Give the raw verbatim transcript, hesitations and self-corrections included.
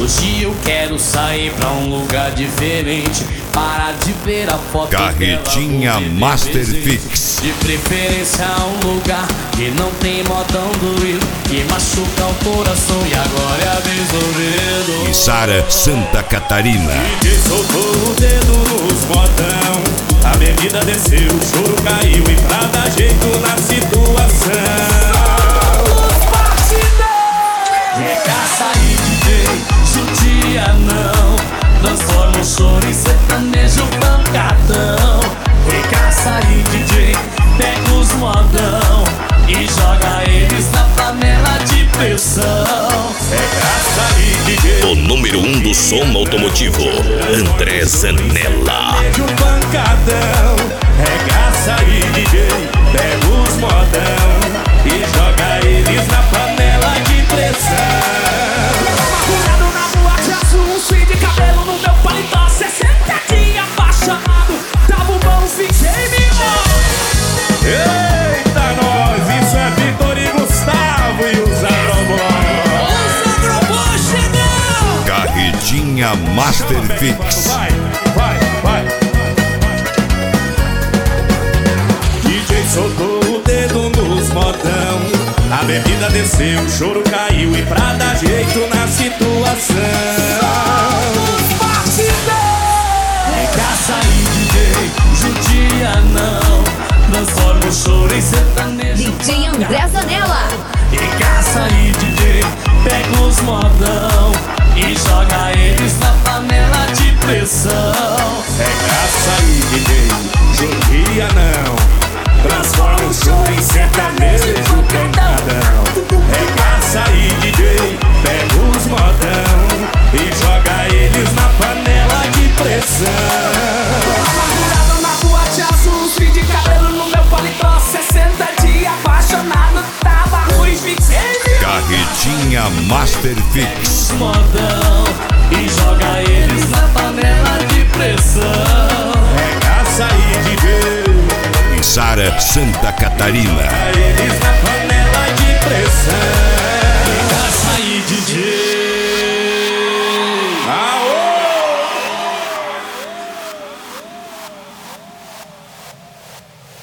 Hoje eu quero sair pra um lugar diferente, parar de ver a foto Carretinha dela, Master presente. Fix. De preferência um lugar que não tem modão doído, que machuca o coração. E agora é a vez do medo. Içara, Santa Catarina. D J soltou o dedo nos modão, a bebida desceu, o choro caiu e pra dar jeito na situação. Regaça aí, D J, judia não, transforma o choro em sertanejo pancadão. Regaça aí, D J, pega os modão e joga eles na panela de pressão. Regaça aí, D J, O número um do som automotivo, André Zanella. sertanejo pancadão. Regaça aí, D J, pega os modão e joga eles na panela de pressão. Curado na boate azul, um fio de cabelo no meu paletó, sessenta dias apaixonado, dava um bom fiquei me Eita nós, isso é Vitor e Gustavo e os Agrobol. Os agrobôs chegou! Carretinha Master Fix. Vai, vai, vai. D J soltou o dedo nos modão, a bebida desceu, o choro caiu e pra dar jeito na situação. Regaça aí, D J, judia não, transforma o choro em sertanejo. D J André Zanella. Regaça aí, D J, pega os modão e joga eles na panela de pressão. Regaça aí, D J, judia não, transforma o choro em sertanejo pancadão. Regaça aí, D J, pega os modão e joga eles na panela de pressão. Curado na boate azul, um fio de cabelo no meu paletó, sessenta dias apaixonado, tava ruim, fiquei me Carretinha Master Fix. Modão e joga eles na panela de pressão. Regaça aí, D J, Içara, Santa Catarina. eles na panela de pressão.